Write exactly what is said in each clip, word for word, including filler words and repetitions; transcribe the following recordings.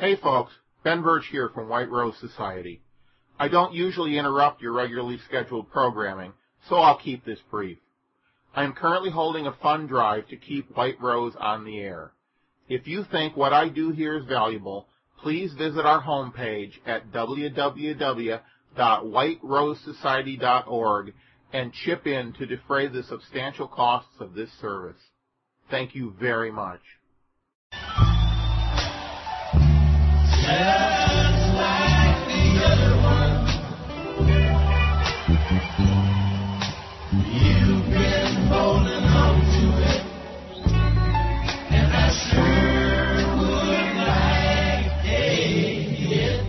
Hey folks, Ben Birch here from White Rose Society. I don't usually interrupt your regularly scheduled programming, so I'll keep this brief. I am currently holding a fund drive to keep White Rose on the air. If you think what I do here is valuable, please visit our homepage at w w w dot white rose society dot org and chip in to defray the substantial costs of this service. Thank you very much. Just like the other one, you've been holding on to it, and I sure would like it.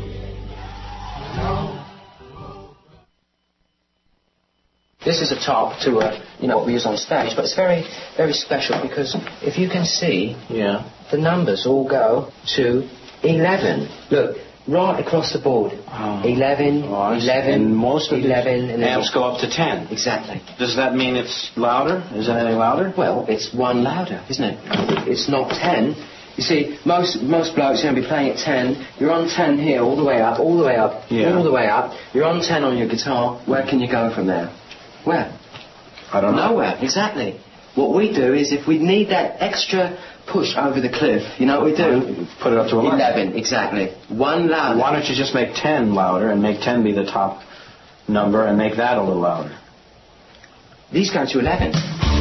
This is a top to a, you know, what we use on stage, but it's very, very special because if you can see, yeah, the numbers all go to eleven. Look, right across the board. Oh. eleven, Oh, eleven, and most of eleven, the amps go up to ten. Exactly. Does that mean it's louder? Is it any louder? Well, it's one louder, isn't it? It's not ten. You see, most most blokes are going to be playing at ten. You're on ten here, all the way up, all the way up, yeah. all the way up. You're on ten on your guitar. Where can you go from there? Where? I don't know. Nowhere, exactly. What we do is if we need that extra push over the cliff, you know what we do? Put it up to eleven. eleven, exactly. One louder. Why don't you just make ten louder and make ten be the top number and make that a little louder? These go to eleven.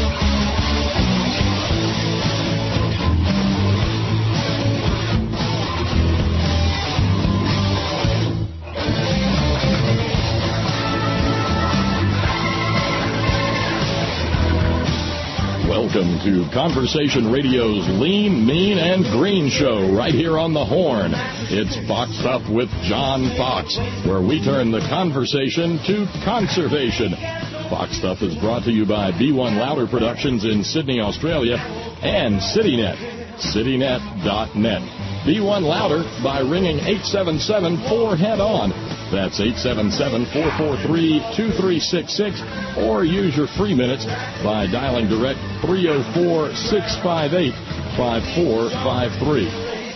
Welcome to Conversation Radio's Lean, Mean, and Green show right here on the Horn. It's Fox Up with John Fox, where we turn the conversation to conservation. Fox Stuff is brought to you by B one Louder Productions in Sydney, Australia, and CityNet, citynet dot net. B one Louder by ringing eight seven seven four head on. That's eight seven seven, four four three, two three six six, or use your free minutes by dialing direct three oh four, six five eight, five four five three.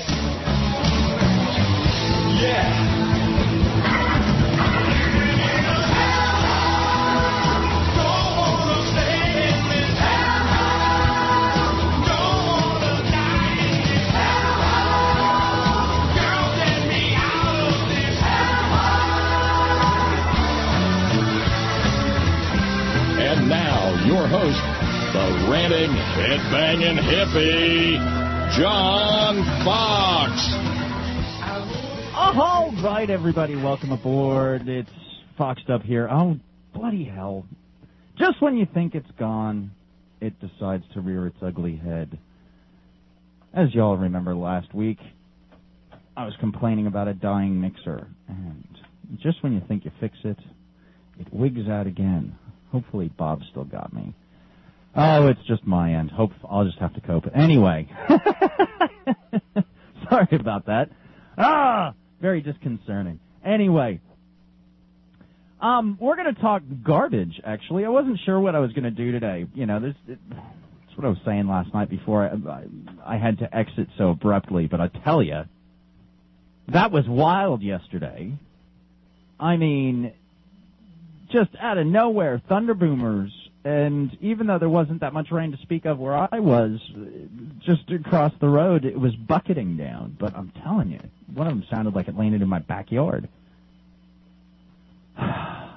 Yeah. Your host, the ranting, head-banging hippie, John Fox. All right, everybody, welcome aboard. It's Foxed Up here. Oh, bloody hell. Just when you think it's gone, it decides to rear its ugly head. As y'all remember last week, I was complaining about a dying mixer, and just when you think you fix it, it wigs out again. Hopefully Bob still got me. Oh, it's just my end. Hope I'll just have to cope. Anyway. Sorry about that. Ah, very disconcerting. Anyway. Um, we're going to talk garbage, actually. I wasn't sure what I was going to do today. You know, this, it, that's what I was saying last night before I, I, I had to exit so abruptly. But I tell you, that was wild yesterday. I mean, just out of nowhere, thunder boomers, and even though there wasn't that much rain to speak of where I was, just across the road, it was bucketing down. But I'm telling you, one of them sounded like it landed in my backyard. uh,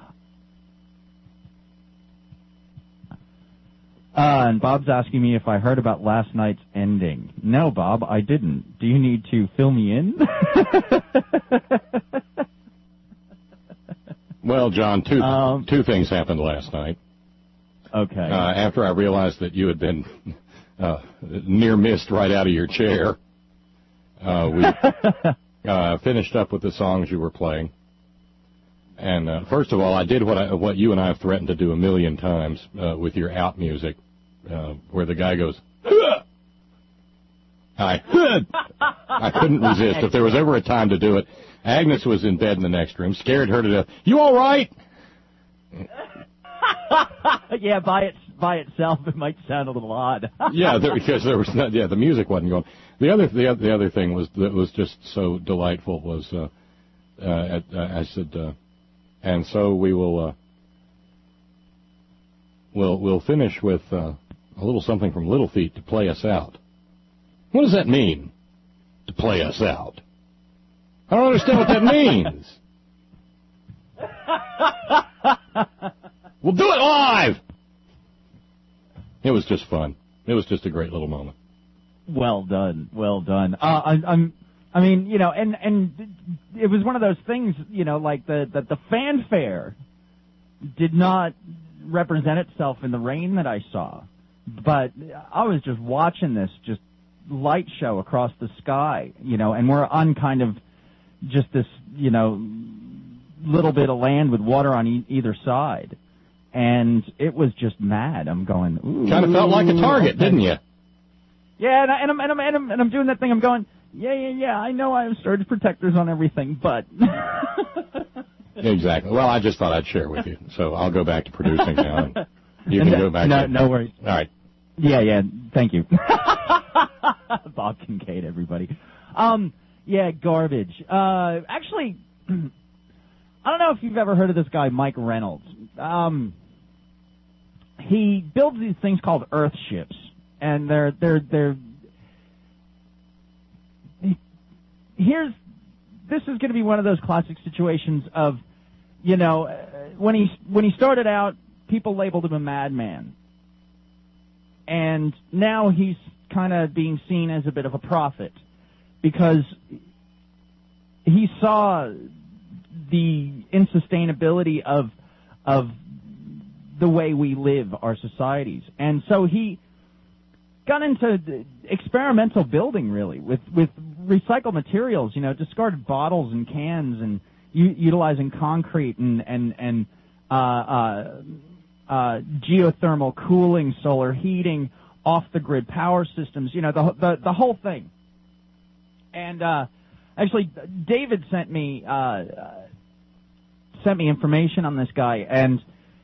and Bob's asking me if I heard about last night's ending. No, Bob, I didn't. Do you need to fill me in? Well, John, two um, two things happened last night. Okay. Uh, after I realized that you had been uh, near missed right out of your chair, uh, we uh, finished up with the songs you were playing. And uh, first of all, I did what I, what you and I have threatened to do a million times uh, with your out music, uh, where the guy goes, Hah! I I couldn't resist. If there was ever a time to do it, Agnes was in bed in the next room, scared her to death. You all right? Yeah, by its by itself, it might sound a little odd. Yeah, there, because there was not, yeah, the music wasn't going. The other the, other- the other thing was that was just so delightful was uh, uh, at, uh, I said, uh, and so we will uh, we'll we'll finish with uh, a little something from Little Feat to play us out. What does that mean? To play us out? I don't understand what that means. We'll do it live. It was just fun. It was just a great little moment. Well done, well done. Uh, I, I'm, I mean, you know, and and it was one of those things, you know, like the the, the fanfare did not represent itself in the rain that I saw, but I was just watching this just light show across the sky, you know, and we're on kind of just this, you know, little bit of land with water on e- either side. And it was just mad. I'm going, ooh. Kind of felt like a target, didn't you? Yeah, and, I, and, I'm, and, I'm, and, I'm, and I'm doing that thing. I'm going, yeah, yeah, yeah, I know I have surge protectors on everything, but... Exactly. Well, I just thought I'd share with you. So I'll go back to producing now. And you can no, go back. No, to... no worries. All right. Yeah, yeah, thank you. Bob Kincaid, everybody. Um, yeah, garbage. Uh, actually, I don't know if you've ever heard of this guy, Mike Reynolds. Um, he builds these things called Earth ships, and they're they're they're. Here's this is going to be one of those classic situations of, you know, when he when he started out, people labeled him a madman. And now he's kind of being seen as a bit of a prophet because he saw the insustainability of of the way we live our societies. And so he got into experimental building, really, with, with recycled materials, you know, discarded bottles and cans and u- utilizing concrete and, and, and uh, uh, Uh, geothermal cooling, solar heating, off-the-grid power systems, you know, the the, the whole thing. And uh, actually, David sent me uh, uh, sent me information on this guy, and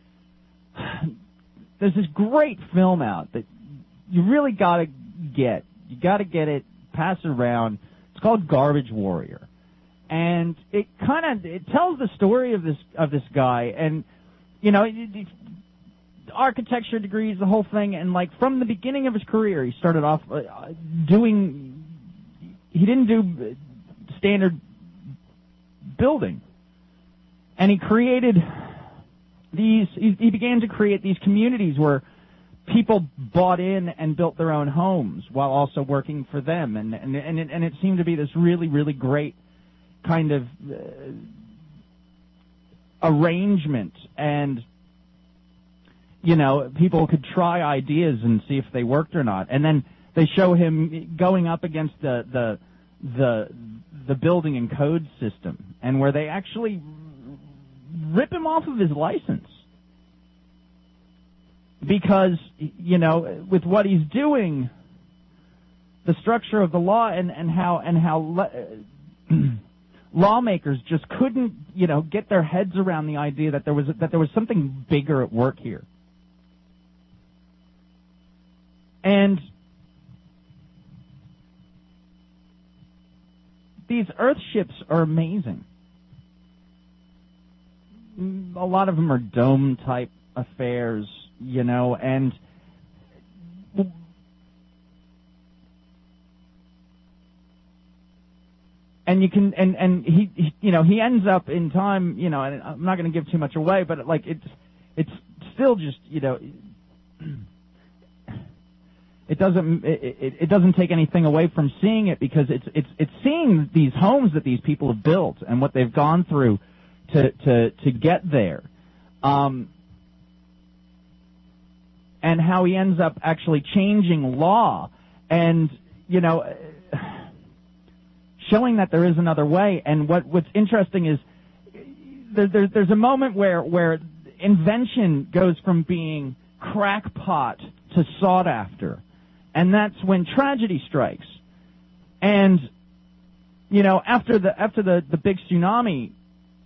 there's this great film out that you really got to get. You got to get it, pass it around. It's called Garbage Warrior, and it kind of it tells the story of this of this guy, and you know. It, it, architecture degrees, the whole thing, and like from the beginning of his career, he started off uh, doing, he didn't do standard building, and he created these, he, he began to create these communities where people bought in and built their own homes while also working for them, and and and it, and it seemed to be this really, really great kind of uh, arrangement, and you know, people could try ideas and see if they worked or not. And then they show him going up against the the the, the building and code system, and where they actually rip him off of his license. Because, you know, with what he's doing, the structure of the law and, and how and how le- lawmakers just couldn't, you know, get their heads around the idea that there was that there was something bigger at work here. And these Earth ships are amazing. A lot of them are dome-type affairs, you know, and and you can and and he, he you know he ends up in time, you know, and I'm not going to give too much away, but like it's it's still just, you know. It doesn't it, it, it doesn't take anything away from seeing it, because it's it's it's seeing these homes that these people have built and what they've gone through to to to get there, um, and how he ends up actually changing law, and you know, showing that there is another way. And what what's interesting is there, there there's a moment where where invention goes from being crackpot to sought after. And that's when tragedy strikes. And, you know, after the after the, the big tsunami,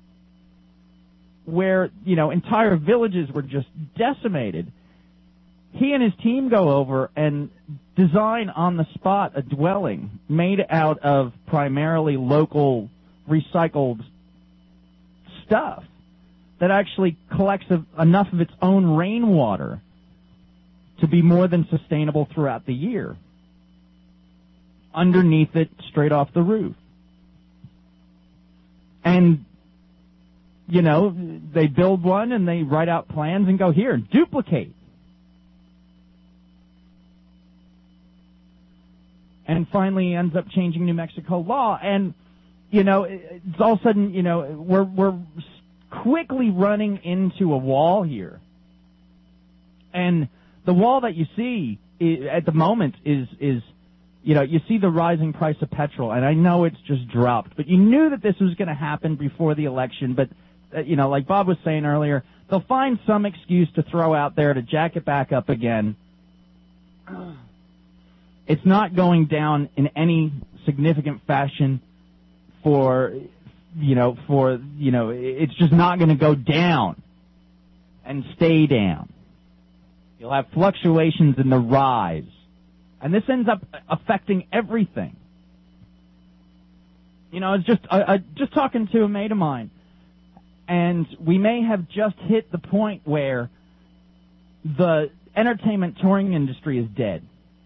where, you know, entire villages were just decimated, he and his team go over and design on the spot a dwelling made out of primarily local recycled stuff that actually collects a, enough of its own rainwater to be more than sustainable throughout the year. Underneath it, straight off the roof. And, you know, they build one and they write out plans and go, here, duplicate. And finally ends up changing New Mexico law. And, you know, it's all of a sudden, you know, we're, we're quickly running into a wall here. And the wall that you see at the moment is, is, you know, you see the rising price of petrol, and I know it's just dropped, but you knew that this was going to happen before the election, but, uh, you know, like Bob was saying earlier, they'll find some excuse to throw out there to jack it back up again. It's not going down in any significant fashion for, you know, for, you know, it's just not going to go down and stay down. You'll have fluctuations in the rise. And this ends up affecting everything. You know, I was just, I, I, just talking to a mate of mine, and we may have just hit the point where the entertainment touring industry is dead.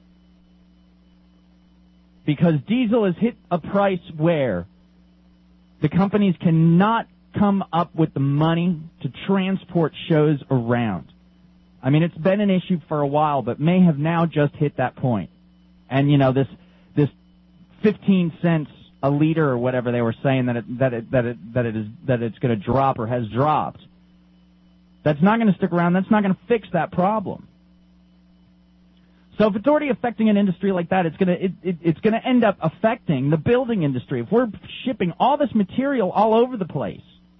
Because diesel has hit a price where the companies cannot come up with the money to transport shows around. I mean, it's been an issue for a while, but may have now just hit that point. And, you know, this this fifteen cents a liter or whatever they were saying that it, that it, that it, that it is, that it's going to drop or has dropped. That's not going to stick around. That's not going to fix that problem. So if it's already affecting an industry like that, it's going to it, it, it's going to end up affecting the building industry. If we're shipping all this material all over the place,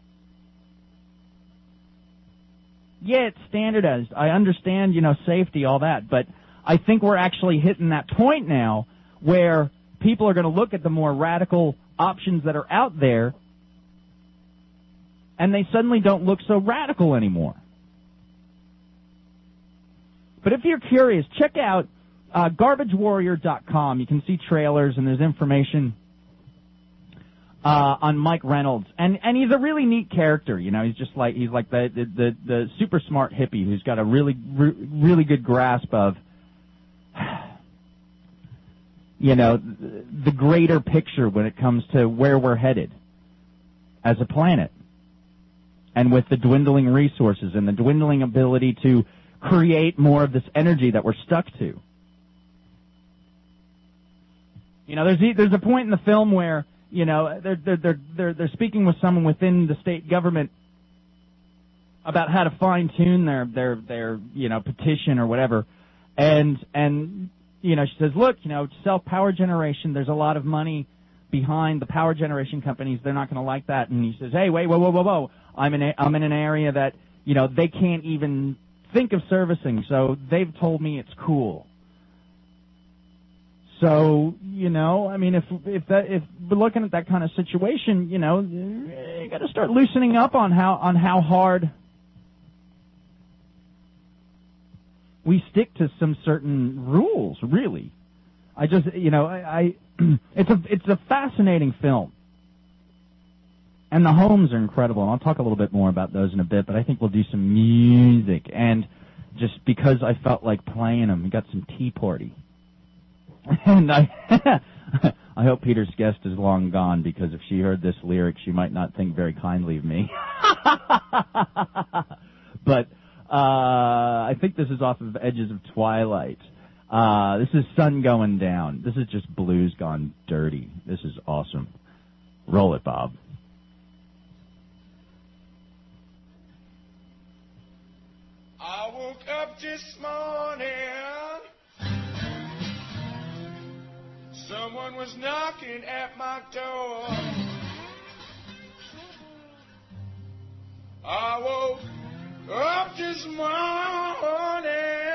yeah, it's standardized. I understand, you know, safety, all that, but I think we're actually hitting that point now where people are going to look at the more radical options that are out there, and they suddenly don't look so radical anymore. But if you're curious, check out uh, garbage warrior dot com. You can see trailers, and there's information Uh, on Mike Reynolds, and and he's a really neat character. You know, he's just like he's like the the the, the super smart hippie who's got a really re- really good grasp of, you know, the greater picture when it comes to where we're headed as a planet, and with the dwindling resources and the dwindling ability to create more of this energy that we're stuck to. You know, there's there's a point in the film where, you know, they're, they're, they're, they're, they're speaking with someone within the state government about how to fine-tune their, their, their, you know, petition or whatever. And, and, you know, she says, look, you know, self-power generation, there's a lot of money behind the power generation companies. They're not going to like that. And he says, hey, wait, whoa, whoa, whoa, whoa. I'm in, a, I'm in an area that, you know, they can't even think of servicing, so they've told me it's cool. So, you know, I mean, if if that if we're looking at that kind of situation, you know, you got to start loosening up on how on how hard we stick to some certain rules. Really, I just, you know, I, I it's a it's a fascinating film, and the homes are incredible. And I'll talk a little bit more about those in a bit, but I think we'll do some music, and just because I felt like playing them, we got some Tea Party. And I I hope Peter's guest is long gone, because if she heard this lyric, she might not think very kindly of me. But uh, I think this is off of Edges of Twilight. Uh, this is Sun Going Down. This is just blues gone dirty. This is awesome. Roll it, Bob. I woke up this morning. Someone was knocking at my door. I woke up this morning.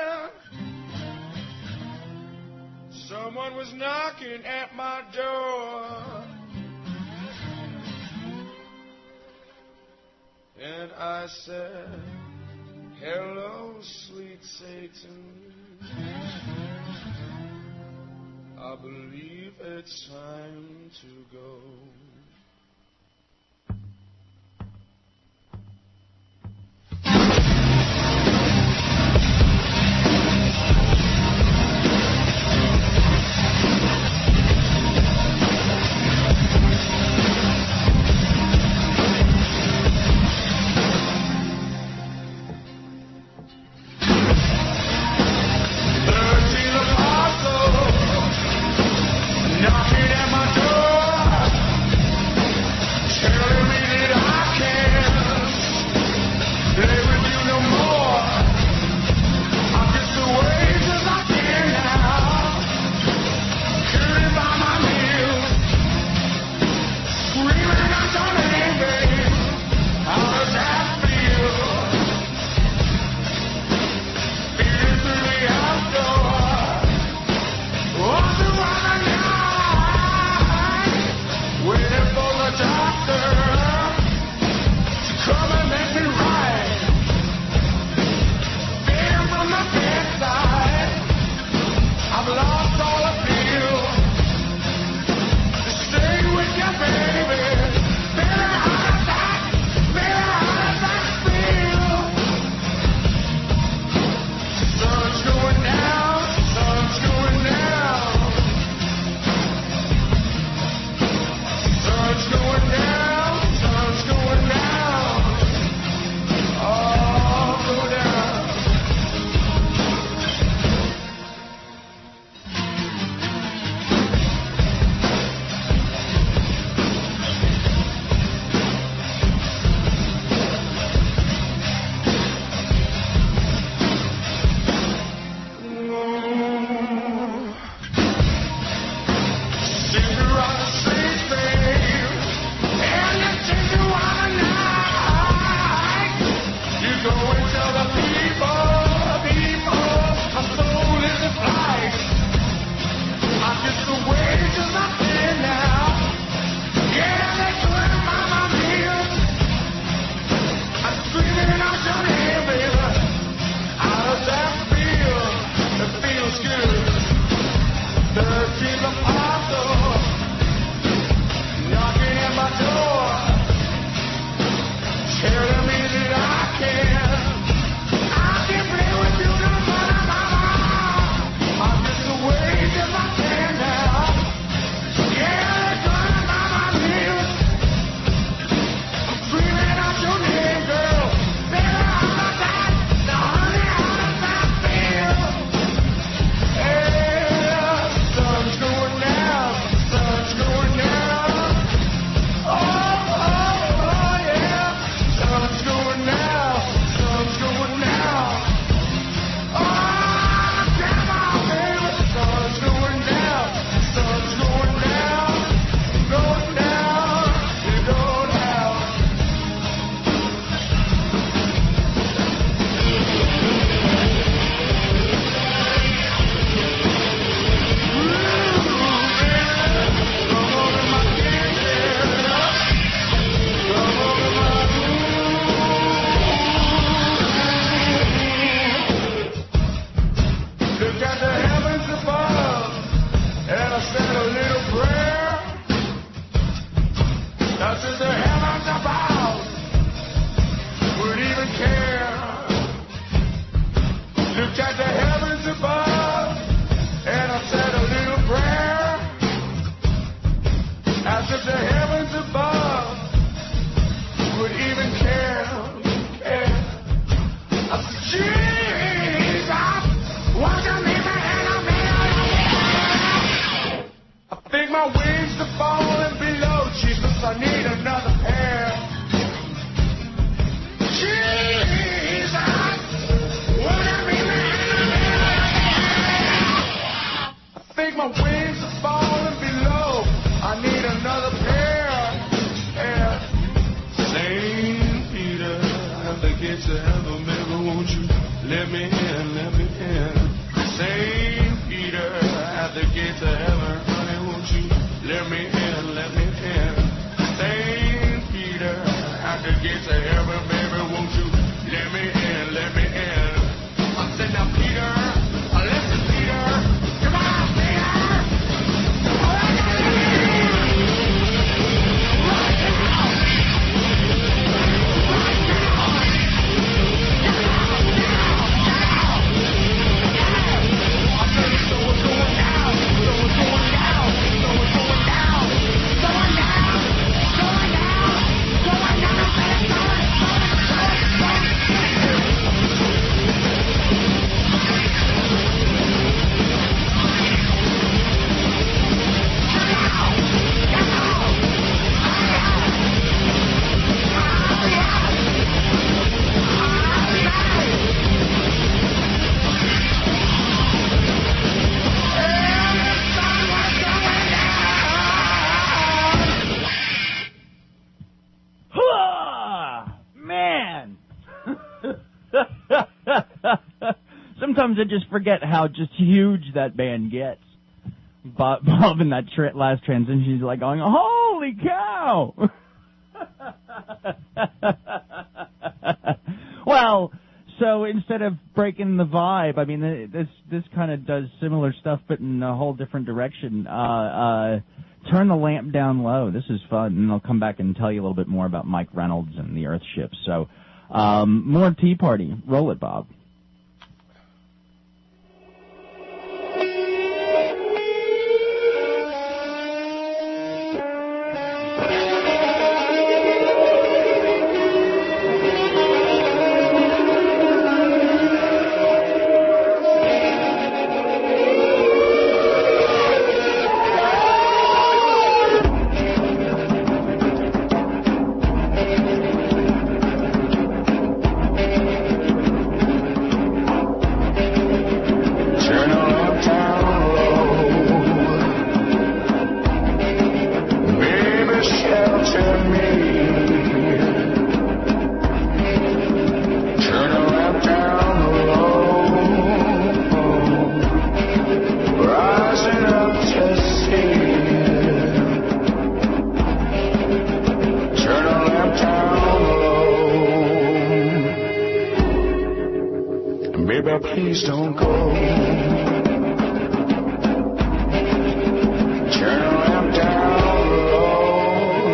Someone was knocking at my door. And I said, Hello, sweet Satan. I believe it's time to go. Saint Peter, at the gates of heaven, baby, won't you let me in, let me in. sometimes I just forget how just huge that band gets. Bob, Bob in that tra- last transition, he's like going, holy cow! Well, so instead of breaking the vibe, I mean, this this kind of does similar stuff, but in a whole different direction. Uh, uh, turn the lamp down low. This is fun, and I'll come back and tell you a little bit more about Mike Reynolds and the Earthship. So, um, more Tea Party. Roll it, Bob. Please don't go. Turn the lamp down low.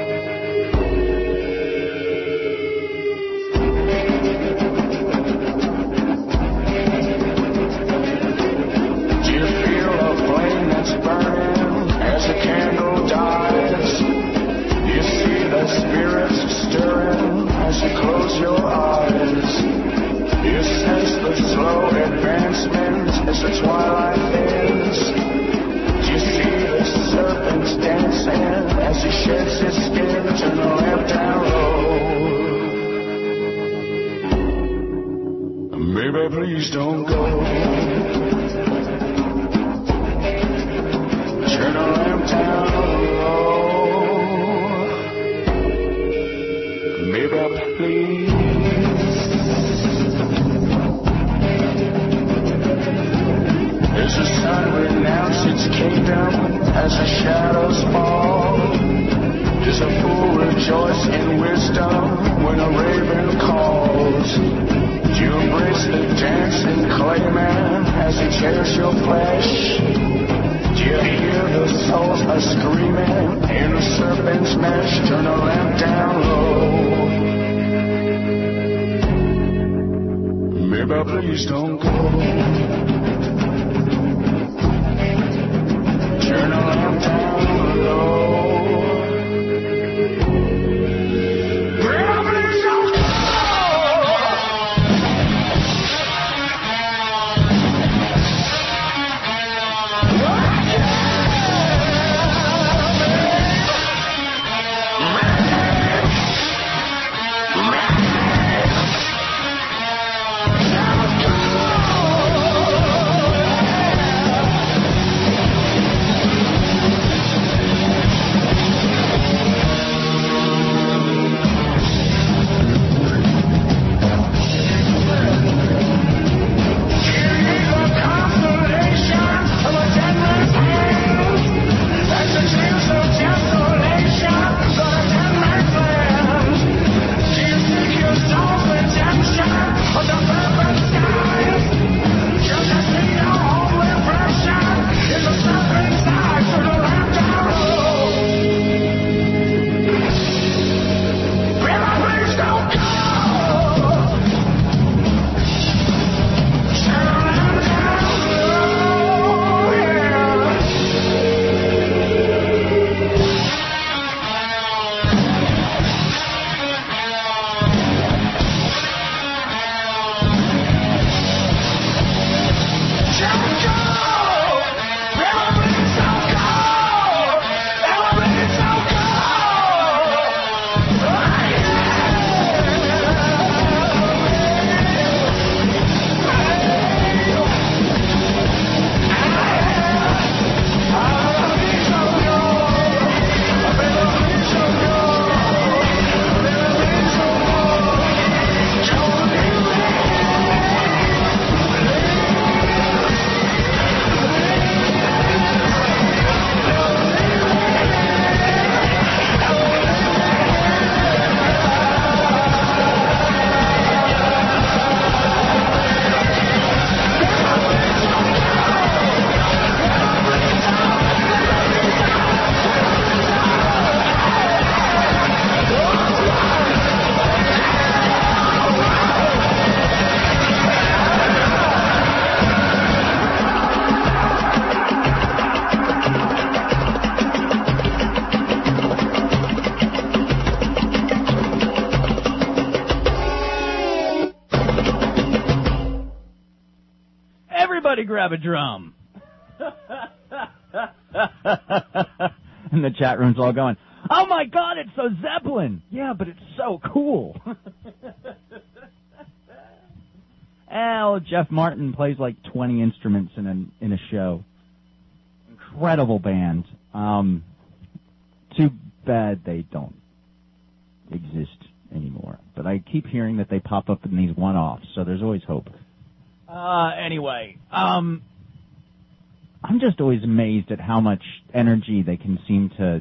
Do you feel a flame that's burning as the candle dies? Do you see the spirits stirring as you close your eyes? You sense the slow advancement as the twilight ends. Do you see the serpent dancing as he sheds his skin? Turn the lamp down low. Baby, please don't go. Turn the lamp down low. Baby, please. As the sun renounces its kingdom, as the shadows fall, does a fool rejoice in wisdom when a raven calls? Do you embrace the dancing clayman as he tears your flesh? Do you hear the souls are screaming in the serpent's mesh? Turn the lamp down low. Baby, please don't go. Turn the lamp down low. Somebody grab a drum. And the chat room's all going, oh my God, it's so Zeppelin. Yeah, but it's so cool. Oh, Jeff Martin plays like twenty instruments in a, in a show. Incredible band. Um, too bad they don't exist anymore. But I keep hearing that they pop up in these one-offs, so there's always hope. Uh, anyway, um, I'm just always amazed at how much energy they can seem to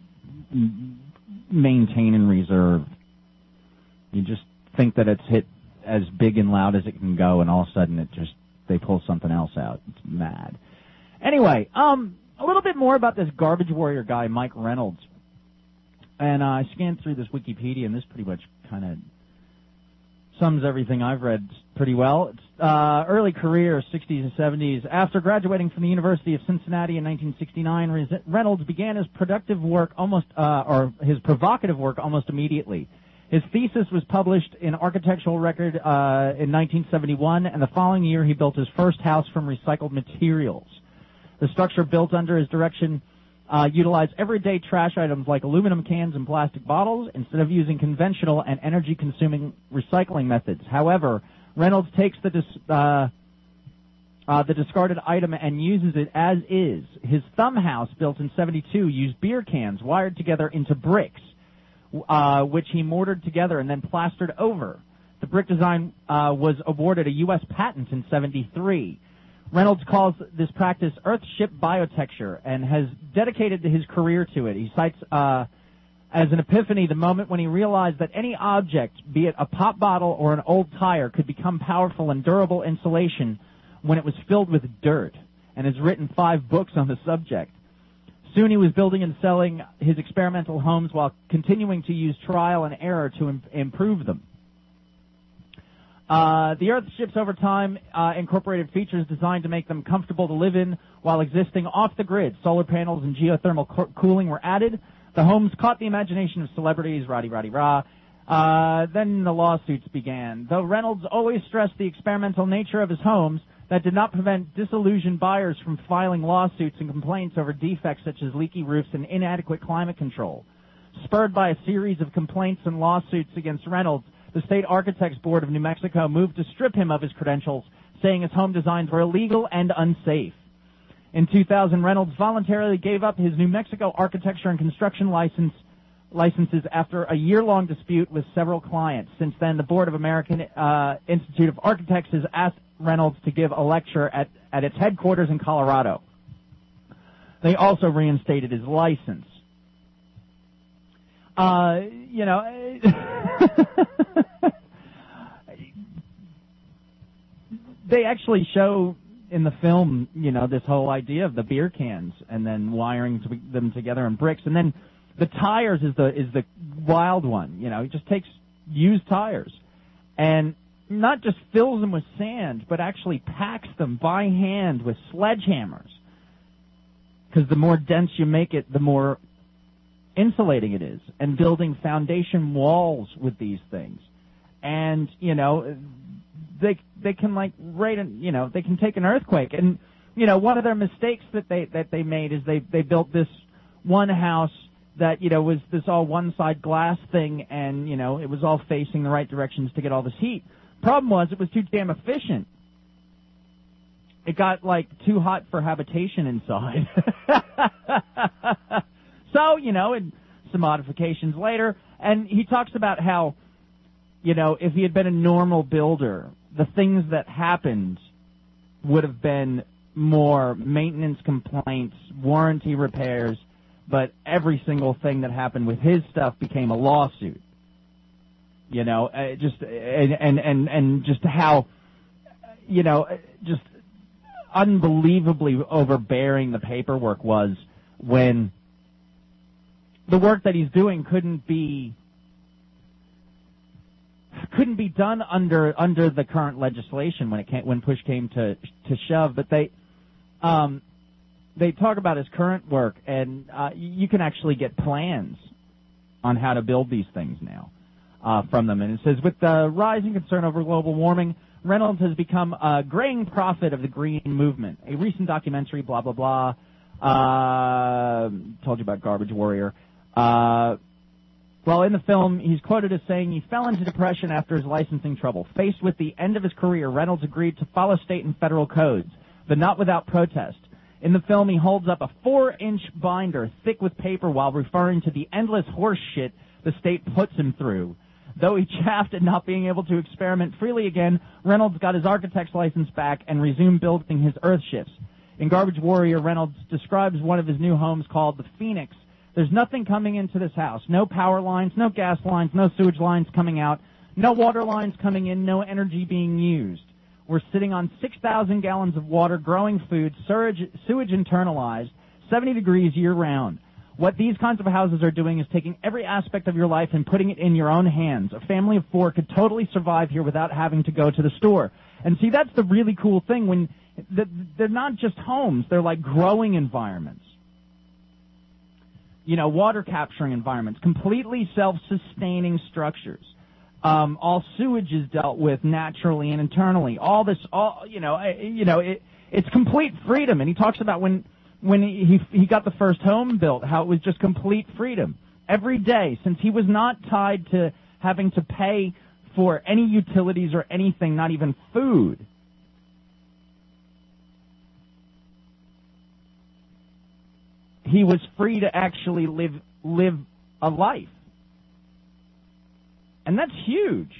maintain and reserve. You just think that it's hit as big and loud as it can go, and all of a sudden it just, they pull something else out. It's mad. Anyway, um, a little bit more about this garbage warrior guy, Mike Reynolds. And uh, I scanned through this Wikipedia, and this pretty much kind of sums everything I've read pretty well. It's, uh, early career, sixties and seventies. After graduating from the University of Cincinnati in nineteen sixty-nine, Reynolds began his productive work almost, uh, or his provocative work almost immediately. His thesis was published in Architectural Record uh, in nineteen seventy-one, and the following year he built his first house from recycled materials. The structure built under his direction uh, utilized everyday trash items like aluminum cans and plastic bottles instead of using conventional and energy-consuming recycling methods. However, Reynolds takes the dis- uh, uh, the discarded item and uses it as is. His thumb house, built in seventy-two, used beer cans wired together into bricks, Uh, which he mortared together and then plastered over. The brick design uh, was awarded a U S patent in seventy-three. Reynolds calls this practice Earthship biotexture and has dedicated his career to it. He cites uh, as an epiphany the moment when he realized that any object, be it a pop bottle or an old tire, could become powerful and durable insulation when it was filled with dirt, and has written five books on the subject. Soon he was building and selling his experimental homes while continuing to use trial and error to im- improve them. Uh, the Earthships over time uh, incorporated features designed to make them comfortable to live in while existing off the grid. Solar panels and geothermal co- cooling were added. The homes caught the imagination of celebrities, rah rah rah. Uh, then the lawsuits began. Though Reynolds always stressed the experimental nature of his homes, that did not prevent disillusioned buyers from filing lawsuits and complaints over defects such as leaky roofs and inadequate climate control. Spurred by a series of complaints and lawsuits against Reynolds, the State Architects Board of New Mexico moved to strip him of his credentials, saying his home designs were illegal and unsafe. In two thousand, Reynolds voluntarily gave up his New Mexico architecture and construction license licenses after a year-long dispute with several clients. Since then, the Board of American uh, Institute of Architects has asked Reynolds to give a lecture at, at its headquarters in Colorado. They also reinstated his license. Uh, you know, they actually show in the film, you know, this whole idea of the beer cans and then wiring to them together in bricks, and then the tires is the is the wild one. You know, he just takes used tires and not just fills them with sand, but actually packs them by hand with sledgehammers. Because the more dense you make it, the more insulating it is. And building foundation walls with these things. And, you know, they they can like right in, you know, they can take an earthquake. And, you know, one of their mistakes that they that they made is they they built this one house that, you know, was this all one-side glass thing, and, you know, it was all facing the right directions to get all this heat. Problem was, it was too damn efficient. It got, like, too hot for habitation inside. So, you know, and some modifications later, and he talks about how, you know, if he had been a normal builder, the things that happened would have been more maintenance complaints, warranty repairs, but every single thing that happened with his stuff became a lawsuit. You know, uh, just and, and and and just how, you know, just unbelievably overbearing the paperwork was when the work that he's doing couldn't be couldn't be done under under the current legislation when it came, when push came to to shove. But they um they talk about his current work, and uh, you can actually get plans on how to build these things now. Uh, from them. And it says, with the rising concern over global warming, Reynolds has become a graying prophet of the green movement. A recent documentary, blah, blah, blah. Uh, told you about Garbage Warrior. Uh, well, in the film, he's quoted as saying he fell into depression after his licensing trouble. Faced with the end of his career, Reynolds agreed to follow state and federal codes, but not without protest. In the film, he holds up a four-inch binder thick with paper while referring to the endless horse shit the state puts him through. Though he chaffed at not being able to experiment freely again, Reynolds got his architect's license back and resumed building his Earthships. In Garbage Warrior, Reynolds describes one of his new homes called the Phoenix. There's nothing coming into this house. No power lines, no gas lines, no sewage lines coming out, no water lines coming in, no energy being used. We're sitting on six thousand gallons of water, growing food, sewage, sewage internalized, seventy degrees year-round. What these kinds of houses are doing is taking every aspect of your life and putting it in your own hands. A family of four could totally survive here without having to go to the store. And see, that's the really cool thing. When they're not just homes, they're like growing environments. You know, water capturing environments, completely self-sustaining structures. Um, all sewage is dealt with naturally and internally. All this, all you know, you know, it, it's complete freedom. And he talks about when when he he got the first home built, how it was just complete freedom every day, since he was not tied to having to pay for any utilities or anything, not even food. He was free to actually live live a life. And that's huge.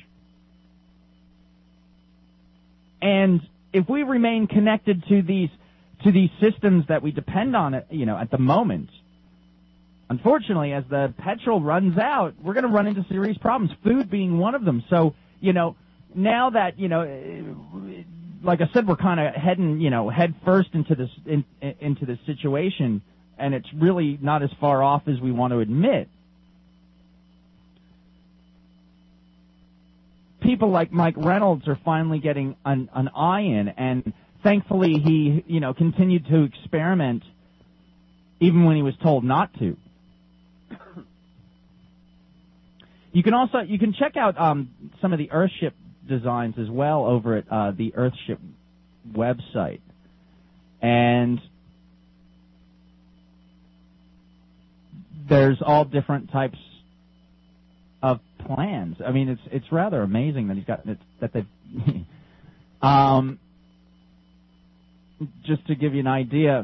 And if we remain connected to these to these systems that we depend on, you know, at the moment, unfortunately, as the petrol runs out, we're going to run into serious problems, food being one of them. So, you know, now that, you know, like I said, we're kind of heading, you know, head first into this in, into this situation, and it's really not as far off as we want to admit. People like Mike Reynolds are finally getting an, an eye in, and thankfully he, you know, continued to experiment even when he was told not to. You can also, you can check out um, some of the Earthship designs as well over at uh, the Earthship website. And there's all different types of plans. I mean, it's it's rather amazing that he's got it, that they. um, just to give you an idea,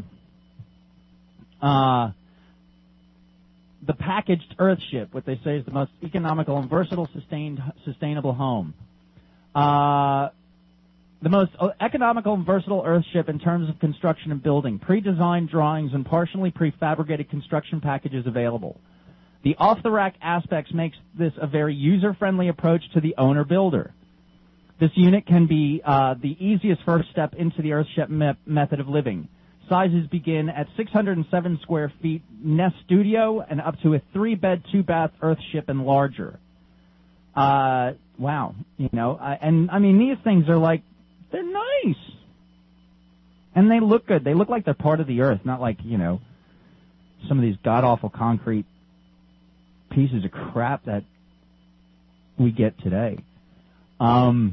uh, the packaged Earthship, what they say is the most economical and versatile, sustained, sustainable home. Uh, the most economical and versatile Earthship in terms of construction and building. Pre-designed drawings and partially prefabricated construction packages available. The off-the-rack aspects makes this a very user-friendly approach to the owner-builder. This unit can be uh, the easiest first step into the Earthship me- method of living. Sizes begin at six hundred seven square feet Nest Studio and up to a three-bed, two-bath Earthship and larger. Uh, wow, you know, uh, and I mean, these things are like, they're nice. And they look good. They look like they're part of the earth, not like, you know, some of these god-awful concrete pieces of crap that we get today. Um,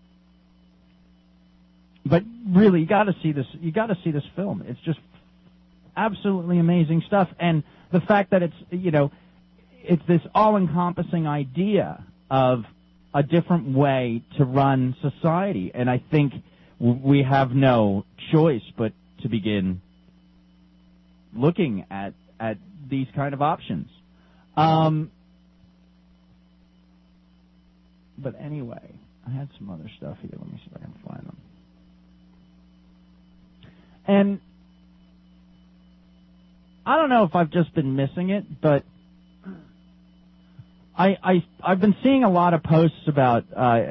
but really, you got to see this. You got to see this film. It's just absolutely amazing stuff, and the fact that it's, you know, it's this all-encompassing idea of a different way to run society, and I think we have no choice but to begin looking at at these kind of options. Um, but anyway, I had some other stuff here. Let me see if I can find them. And I don't know if I've just been missing it, but I, I, I've been seeing a lot of posts about uh,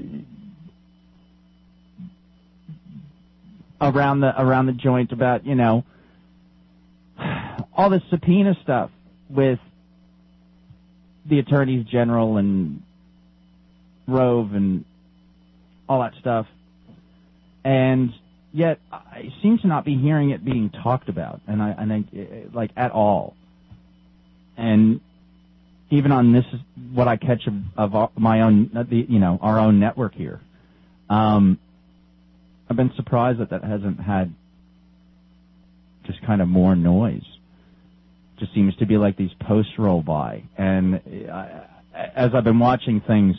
around the around the joint about, you know, all this subpoena stuff with the attorneys general and Rove and all that stuff, and yet I seem to not be hearing it being talked about, and I, and I like at all. And even on this, what I catch of, of my own, the, you know, our own network here, Um, I've been surprised that that hasn't had just kind of more noise. Just seems to be like these posts roll by. And I, as I've been watching things,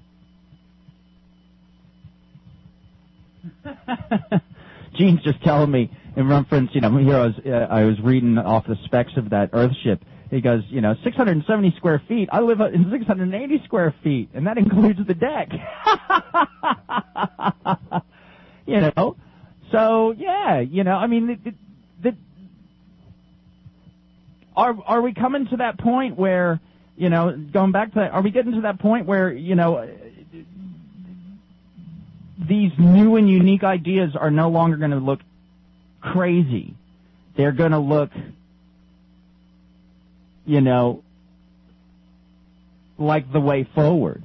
Gene's just telling me in reference, you know, here I was, uh, I was reading off the specs of that Earthship. He goes, you know, six hundred seventy square feet. I live in six hundred eighty square feet, and that includes the deck. You know, so yeah, you know, I mean, the, the, are are we coming to that point where, you know, going back to that, are we getting to that point where, you know, these new and unique ideas are no longer going to look crazy? They're going to look, you know, like the way forward.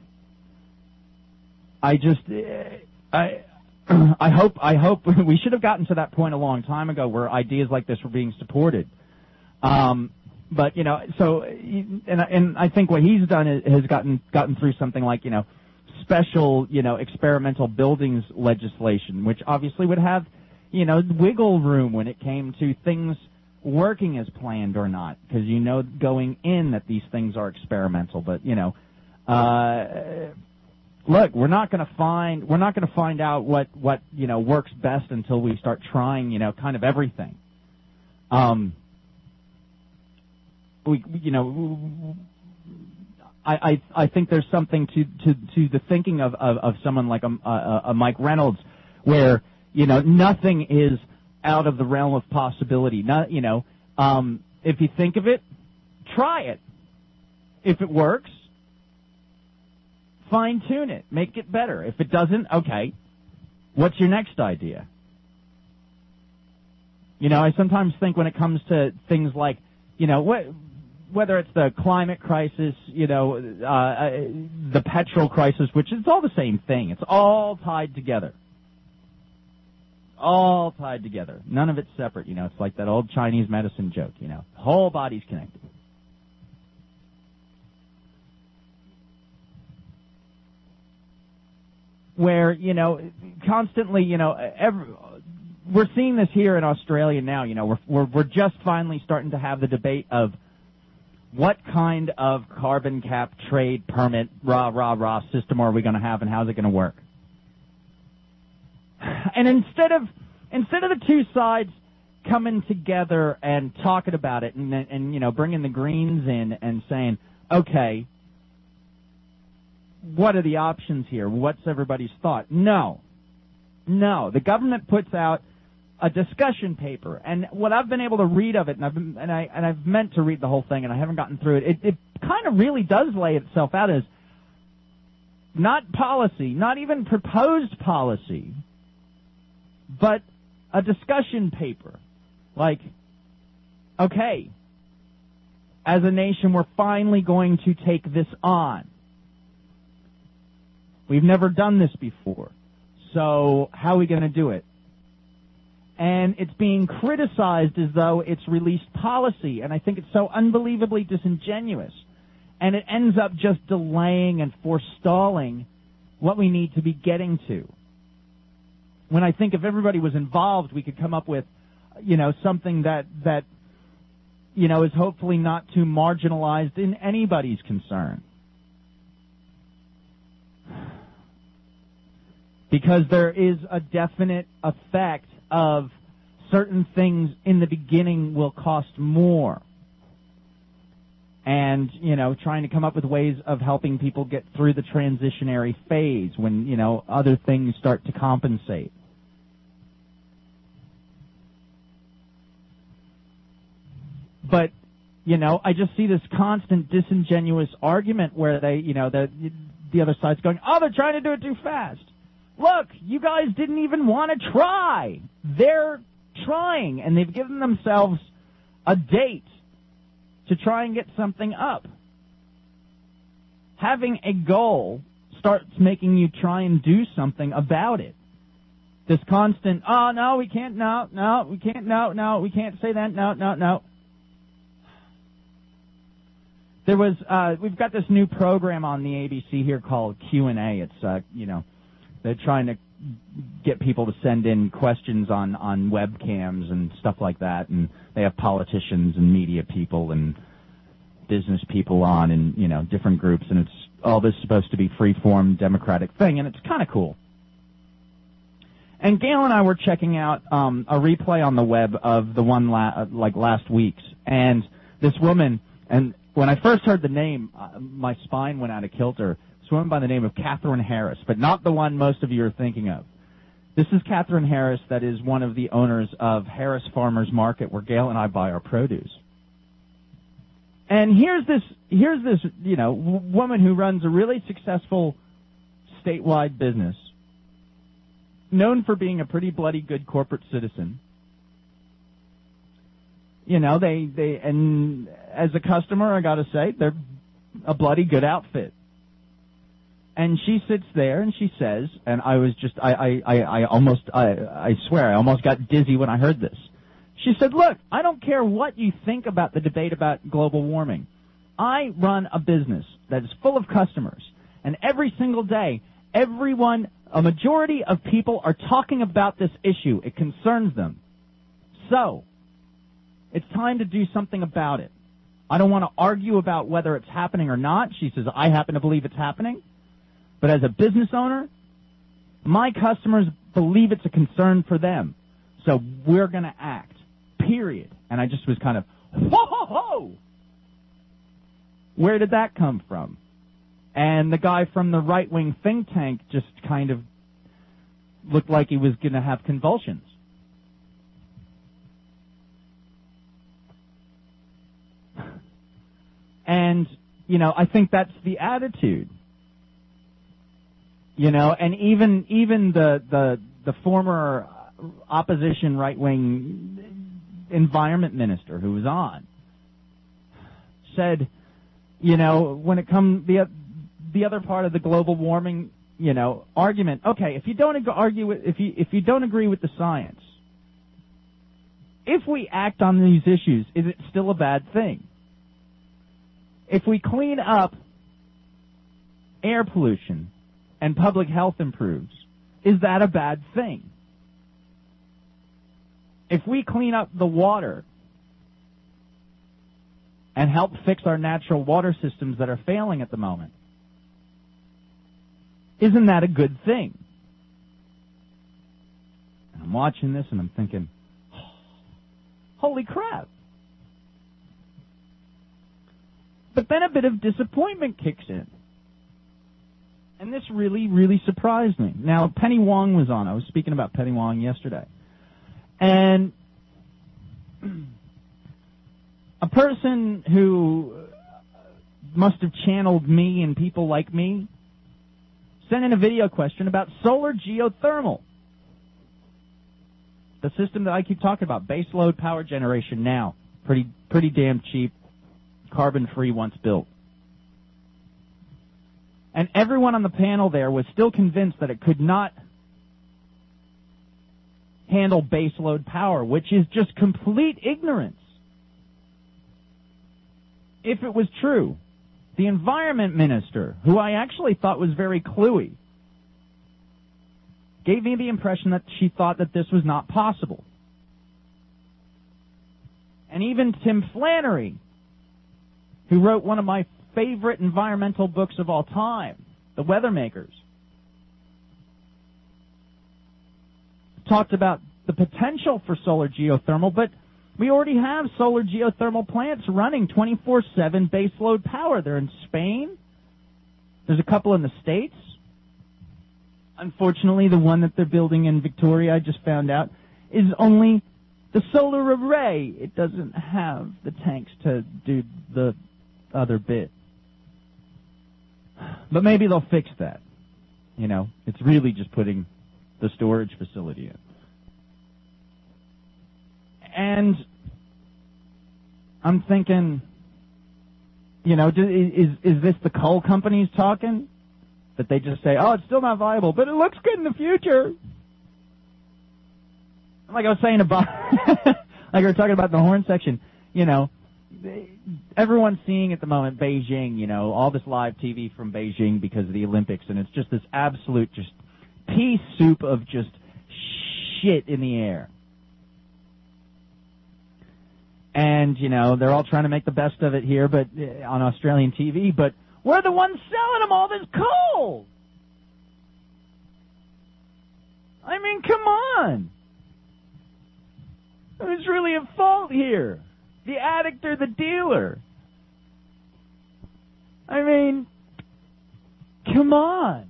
I just, I, I hope, I hope we should have gotten to that point a long time ago where ideas like this were being supported. Um, but you know, so, and and I think what he's done is, has gotten gotten through something like, you know, special, you know, experimental buildings legislation, which obviously would have, you know, wiggle room when it came to things working as planned or not, because you know going in that these things are experimental. But you know, uh, look, we're not going to find we're not going to find out what what you know works best until we start trying, you know, kind of everything. Um, we you know. I, I I think there's something to, to, to the thinking of, of, of someone like a, a, a Mike Reynolds, where you know nothing is out of the realm of possibility. Not you know um, if you think of it, try it. If it works, fine tune it, make it better. If it doesn't, okay, what's your next idea? You know, I sometimes think when it comes to things like you know what. Whether it's the climate crisis, you know, uh, the petrol crisis, which is all the same thing. It's all tied together. All tied together. None of it's separate, you know. It's like that old Chinese medicine joke, you know. The whole body's connected. Where, you know, constantly, you know, every, we're seeing this here in Australia now, you know. We're, we're, we're just finally starting to have the debate of what kind of carbon cap trade permit rah, rah, rah system are we going to have and how's it going to work? And instead of instead of the two sides coming together and talking about it and, and you know, bringing the Greens in and saying, okay, what are the options here? What's everybody's thought? No. No. The government puts out a discussion paper, and what I've been able to read of it, and I've been, and I and I've meant to read the whole thing, and I haven't gotten through it. It, it kind of really does lay itself out as not policy, not even proposed policy, but a discussion paper. Like, okay, as a nation, we're finally going to take this on. We've never done this before, so how are we going to do it? And it's being criticized as though it's released policy, and I think it's so unbelievably disingenuous. And it ends up just delaying and forestalling what we need to be getting to. When I think if everybody was involved, we could come up with, you know, something that, that you know, is hopefully not too marginalized in anybody's concern. Because there is a definite effect of certain things in the beginning will cost more. And, you know, trying to come up with ways of helping people get through the transitionary phase when, you know, other things start to compensate. But, you know, I just see this constant disingenuous argument where they, you know, the, the other side's going, oh, they're trying to do it too fast. Look, you guys didn't even want to try. They're trying, and they've given themselves a date to try and get something up. Having a goal starts making you try and do something about it. This constant, oh, no, we can't, no, no, we can't, no, no, we can't say that, no, no, no. There was, uh, we've got this new program on the A B C here called Q and A. It's, uh, you know, They're trying to get people to send in questions on, on webcams and stuff like that, and they have politicians and media people and business people on and, you know, different groups, and it's all this supposed to be free-form democratic thing, and it's kind of cool. And Gail and I were checking out um, a replay on the web of the one la- like last week's, and this woman, and when I first heard the name, uh, my spine went out of kilter. This woman by the name of Catherine Harris, but not the one most of you are thinking of. This is Catherine Harris, that is one of the owners of Harris Farmers Market, where Gail and I buy our produce. And here's this, here's this, you know, w- woman who runs a really successful statewide business, known for being a pretty bloody good corporate citizen. You know, they, they, and as a customer, I gotta say, they're a bloody good outfit. And she sits there and she says, and I was just, I, I, I, I almost, I, I swear, I almost got dizzy when I heard this. She said, look, I don't care what you think about the debate about global warming. I run a business that is full of customers, and every single day, everyone, a majority of people are talking about this issue. It concerns them. So, it's time to do something about it. I don't want to argue about whether it's happening or not. She says, I happen to believe it's happening. But as a business owner, my customers believe it's a concern for them. So we're going to act, period. And I just was kind of, ho, ho, ho! Where did that come from? And the guy from the right-wing think tank just kind of looked like he was going to have convulsions. And, you know, I think that's the attitude. You know, and even even the the, the former opposition right-wing environment minister who was on said, you know, when it comes the the other part of the global warming, you know, argument. Okay, if you don't argue with, if you if you don't agree with the science, if we act on these issues, is it still a bad thing? If we clean up air pollution and public health improves, is that a bad thing? If we clean up the water and help fix our natural water systems that are failing at the moment, isn't that a good thing? And I'm watching this and I'm thinking, holy crap. But then a bit of disappointment kicks in. And this really, really surprised me. Now, Penny Wong was on. I was speaking about Penny Wong yesterday. And a person who must have channeled me and people like me sent in a video question about solar geothermal. The system that I keep talking about, base load power generation now. Pretty, pretty damn cheap, carbon-free once built. And everyone on the panel there was still convinced that it could not handle base load power, which is just complete ignorance. If it was true, the environment minister, who I actually thought was very cluey, gave me the impression that she thought that this was not possible. And even Tim Flannery, who wrote one of my favorite environmental books of all time, The Weathermakers, talked about the potential for solar geothermal, but we already have solar geothermal plants running twenty-four seven baseload power. They're in Spain. There's a couple in the States. Unfortunately, the one that they're building in Victoria, I just found out, is only the solar array. It doesn't have the tanks to do the other bit. But maybe they'll fix that. You know, it's really just putting the storage facility in. And I'm thinking, you know, is is this the coal companies talking? That they just say, oh, it's still not viable, but it looks good in the future. Like I was saying about, like we were talking about the horn section, you know, everyone's seeing at the moment Beijing, you know, all this live T V from Beijing because of the Olympics, and it's just this absolute just pea soup of just shit in the air. And, you know, they're all trying to make the best of it here but uh, on Australian T V, but we're the ones selling them all this coal. I mean, come on. Who's really at fault here? The addict or the dealer? I mean, come on.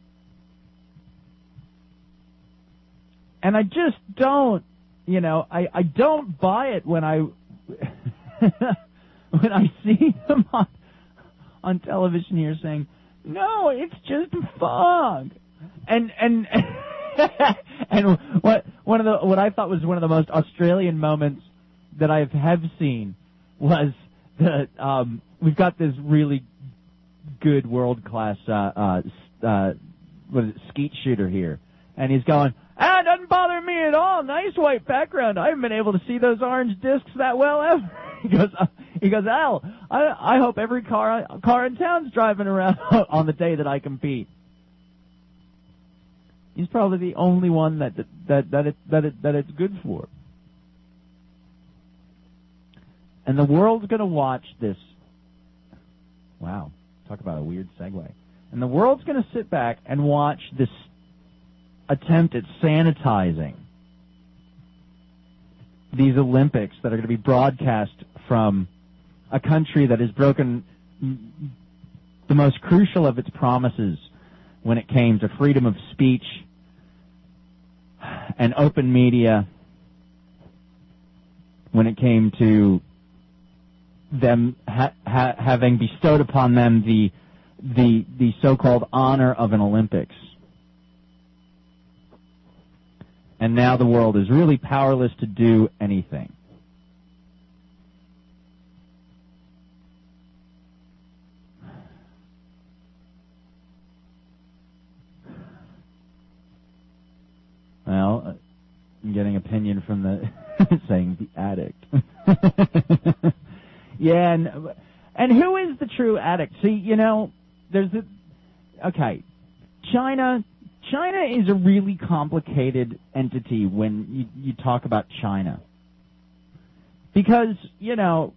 And I just don't, you know, I, I don't buy it when I when I see them on, on television here saying, no, it's just fog. And and and what one of the what I thought was one of the most Australian moments that I have seen was that um, we've got this really good world class uh, uh, uh, what is it, skeet shooter here, and he's going, ah, it doesn't bother me at all. Nice white background. I haven't been able to see those orange discs that well ever. He goes, uh, he goes, Al, I, I hope every car car in town's driving around on the day that I compete. He's probably the only one that that that it that it that it's good for. And the world's going to watch this. Wow, talk about a weird segue. And the world's going to sit back and watch this attempt at sanitizing these Olympics that are going to be broadcast from a country that has broken the most crucial of its promises when it came to freedom of speech and open media, when it came to them ha- ha- having bestowed upon them the the the so-called honor of an Olympics. And now the world is really powerless to do anything. Well, I'm getting opinion from the saying the addict. Yeah, and and who is the true addict? See, you know, there's the okay, China. China is a really complicated entity when you, you talk about China. Because, you know,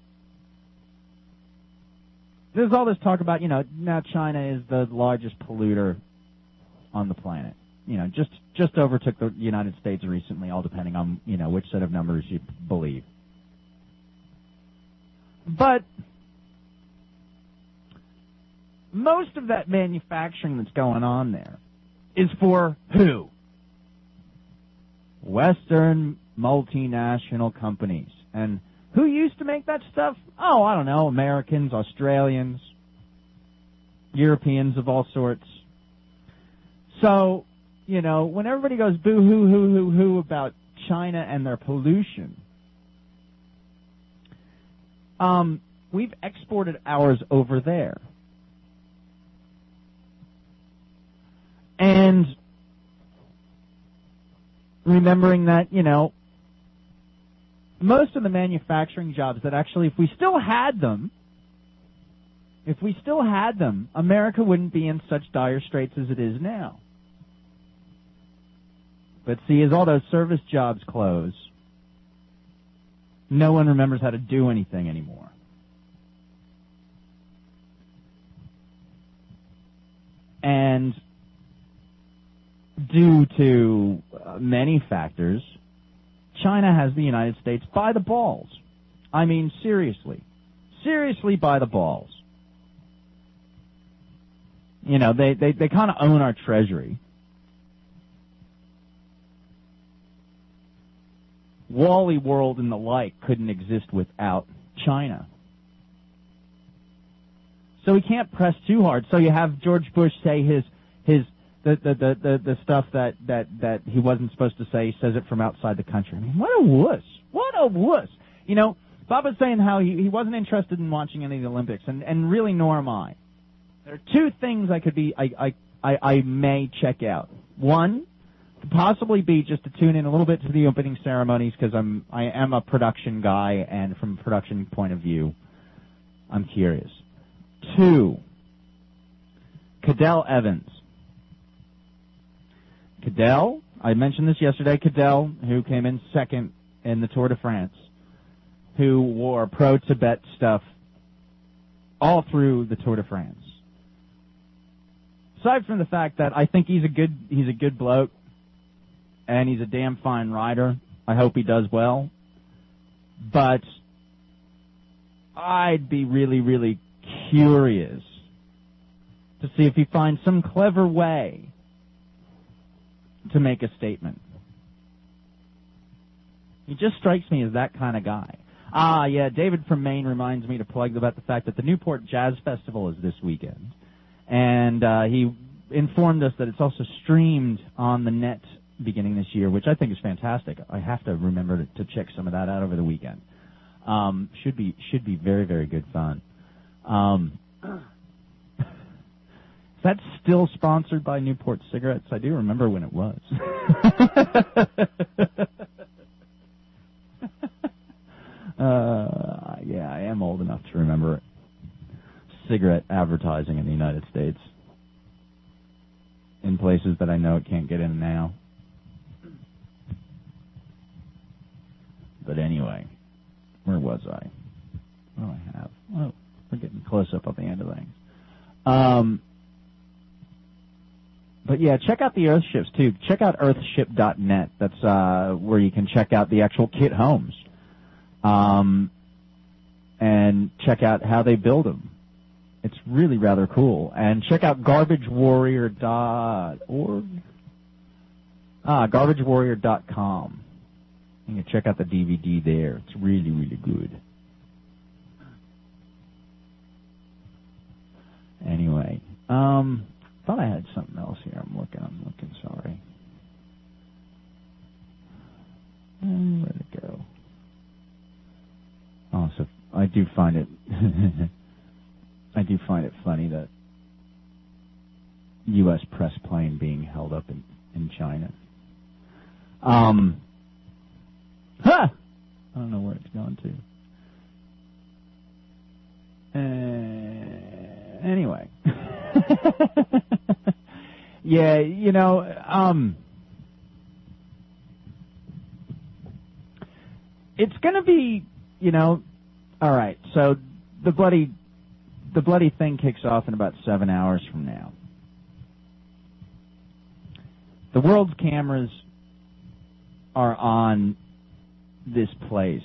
there's all this talk about, you know, now China is the largest polluter on the planet. You know, just just overtook the United States recently, all depending on, you know, which set of numbers you believe. But most of that manufacturing that's going on there is for who? Western multinational companies. And who used to make that stuff? Oh, I don't know, Americans, Australians, Europeans of all sorts. So, you know, when everybody goes boo-hoo, hoo, hoo, hoo about China and their pollution, um, we've exported ours over there. And remembering that, you know, most of the manufacturing jobs that actually, if we still had them, if we still had them, America wouldn't be in such dire straits as it is now. But see, as all those service jobs close, no one remembers how to do anything anymore. And due to uh, many factors, China has the United States by the balls. I mean, seriously. Seriously by the balls. You know, they, they, they kind of own our treasury. Wally World and the like couldn't exist without China. So we can't press too hard. So you have George Bush say his his the the the, the, the stuff that, that, that he wasn't supposed to say. He says it from outside the country. I mean, what a wuss. What a wuss. You know, Bob was saying how he, he wasn't interested in watching any of the Olympics, and, and really nor am I. There are two things I could be I, I, I, I may check out. One, to possibly be just to tune in a little bit to the opening ceremonies, because I'm I am a production guy, and from a production point of view, I'm curious. Two, Cadell Evans. Cadel, I mentioned this yesterday, Cadel, who came in second in the Tour de France, who wore pro-Tibet stuff all through the Tour de France. Aside from the fact that I think he's a good he's a good bloke, and he's a damn fine rider. I hope he does well. But I'd be really, really curious to see if he finds some clever way to make a statement. He just strikes me as that kind of guy. Ah, yeah, David from Maine reminds me to plug about the fact that the Newport Jazz Festival is this weekend. And uh, he informed us that it's also streamed on the net beginning this year, which I think is fantastic. I have to remember to, to check some of that out over the weekend. Um, should be should be very, very good fun. Um, is that still sponsored by Newport Cigarettes? I do remember when it was. uh, yeah, I am old enough to remember cigarette advertising in the United States in places that I know it can't get in now. But anyway, where was I? What do I have? Oh, we're getting close up on the end of things. Um, but yeah, check out the Earthships too. Check out earthship dot net. That's uh, where you can check out the actual kit homes, um, and check out how they build them. It's really rather cool. And check out garbage warrior dot org. Ah, garbage warrior dot com. You can check out the D V D there. It's really, really good. Anyway, um, thought I had something else here. I'm looking, I'm looking, sorry. Um, where'd it go? Oh, so I do find it, I do find it funny that U S press plane being held up in, in China. Um, huh! I don't know where it's gone to. Uh, anyway. Yeah, you know, um, it's going to be, you know, all right, so the bloody, the bloody thing kicks off in about seven hours from now. The world's cameras are on this place,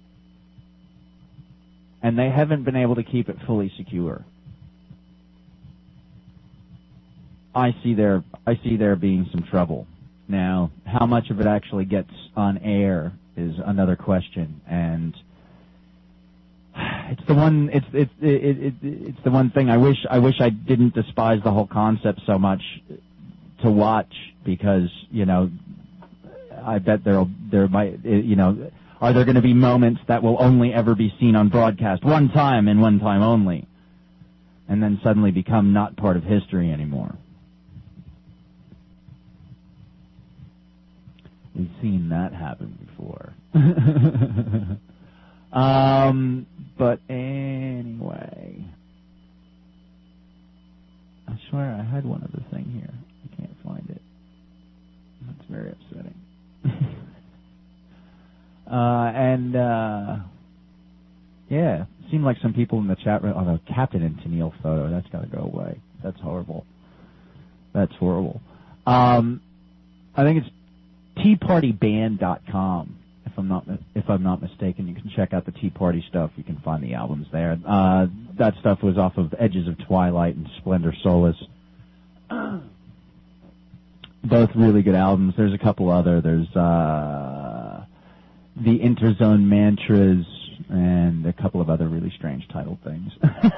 and they haven't been able to keep it fully secure. I see there, I see there being some trouble. Now, how much of it actually gets on air is another question, and it's the one, it's it's it, it, it's the one thing I wish I wish I didn't despise the whole concept so much to watch, because you know, I bet there'll there might you know, are there going to be moments that will only ever be seen on broadcast one time and one time only, and then suddenly become not part of history anymore? We've seen that happen before. um, but anyway, I swear I had one other thing here. I can't find it. That's very upsetting. uh, and, uh, yeah, it seemed like some people in the chat room, oh, the Captain and Tennille photo, that's got to go away. That's horrible. That's horrible. Um, I think it's tea party band dot com, if I'm not if I'm not mistaken. You can check out the Tea Party stuff. You can find the albums there. Uh, that stuff was off of Edges of Twilight and Splendor Solace. Both really good albums. There's a couple other. There's uh, the Interzone Mantras and a couple of other really strange titled things.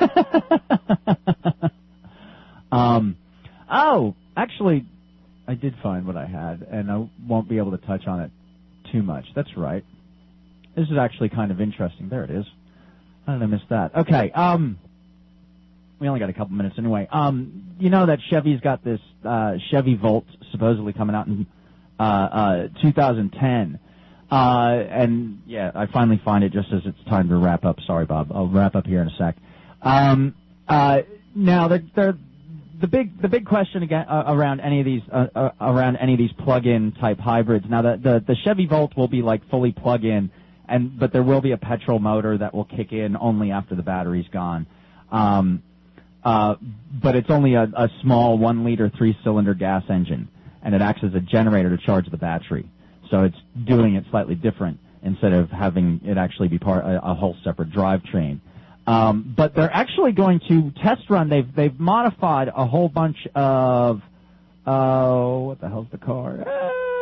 um, oh, actually, I did find what I had, and I won't be able to touch on it too much. That's right. This is actually kind of interesting. There it is. How did I miss that? Okay, um, we only got a couple minutes anyway. Um, you know that Chevy's got this uh, Chevy Volt supposedly coming out in uh, uh, two thousand ten. Uh, and, yeah, I finally find it just as it's time to wrap up. Sorry, Bob. I'll wrap up here in a sec. Um, uh, now, they're, they're the big the big question again uh, around any of these uh, uh, around any of these plug-in type hybrids. Now the, the the Chevy Volt will be like fully plug-in, and but there will be a petrol motor that will kick in only after the battery's gone. Um, uh, but it's only a, a small one liter three cylinder gas engine, and it acts as a generator to charge the battery. So it's doing it slightly different instead of having it actually be part a, a whole separate drivetrain. Um, but they're actually going to test run. They've they've modified a whole bunch of uh, what the hell's the car? Uh,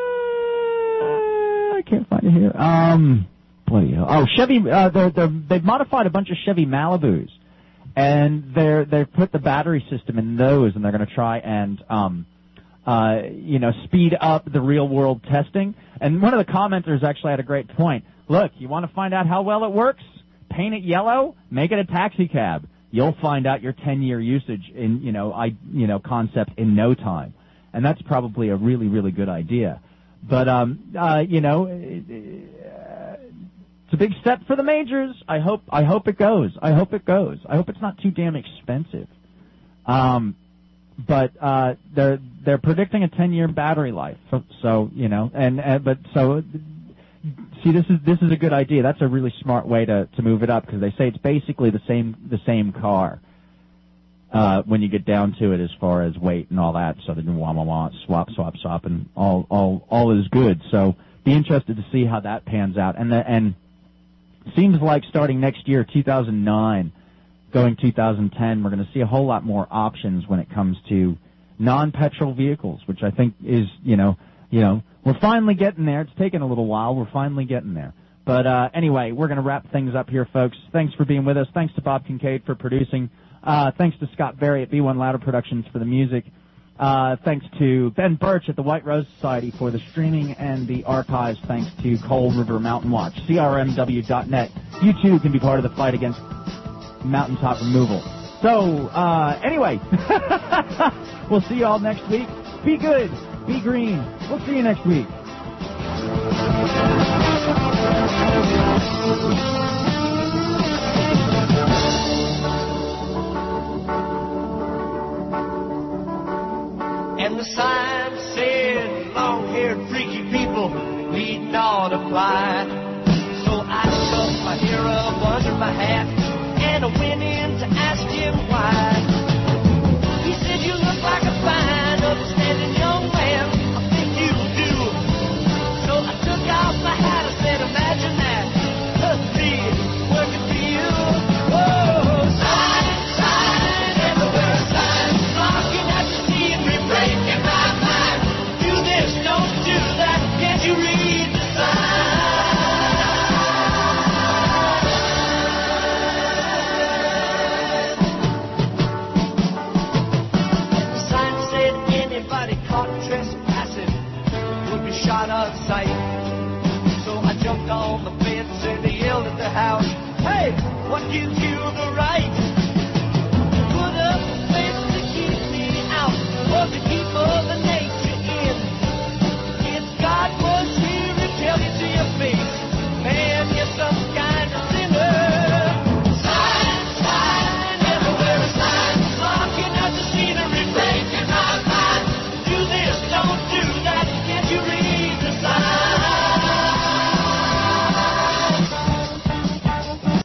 I can't find it here. Um, bloody hell! Oh, Chevy. Uh, they're, they're, they've modified a bunch of Chevy Malibus, and they're they've put the battery system in those, and they're going to try and um, uh, you know speed up the real world testing. And one of the commenters actually had a great point. Look, you want to find out how well it works? Paint it yellow, make it a taxi cab. You'll find out your ten-year usage in, you know, I, you know, concept in no time, and that's probably a really, really good idea. But, um, uh, you know, it, it's a big step for the majors. I hope, I hope it goes. I hope it goes. I hope it's not too damn expensive. Um, but uh, they're they're predicting a ten-year battery life. So, so you know, and uh, but so. See, this is this is a good idea. That's a really smart way to, to move it up because they say it's basically the same the same car uh, when you get down to it as far as weight and all that. So they do wah wah wah, swap swap swap, and all all all is good. So be interested to see how that pans out. And the, and seems like starting next year, two thousand nine, going two thousand ten, we're going to see a whole lot more options when it comes to non-petrol vehicles, which I think is you know you know. We're finally getting there. It's taken a little while. We're finally getting there. But uh, anyway, we're going to wrap things up here, folks. Thanks for being with us. Thanks to Bob Kincaid for producing. Uh, thanks to Scott Berry at B one Louder Productions for the music. Uh, thanks to Ben Birch at the White Rose Society for the streaming and the archives. Thanks to Cold River Mountain Watch, C R M W dot net. You, too, can be part of the fight against mountaintop removal. So, uh, anyway, we'll see you all next week. Be good. Be green. We'll see you next week. And the sign said, long-haired freaky people need not apply. So I took my hair up under my hat and I went in to ask him why. He said, you look like a fine, upstanding young man. I think you do. So I took off my hat. I said, imagine that. Must be working for you. Oh, sign, sign, everywhere sign. Looking at the scenery, breaking my mind. Do this, don't do that. Can't you read the sign? Shot on sight. So I jumped on the fence and yelled at the house, hey, what do you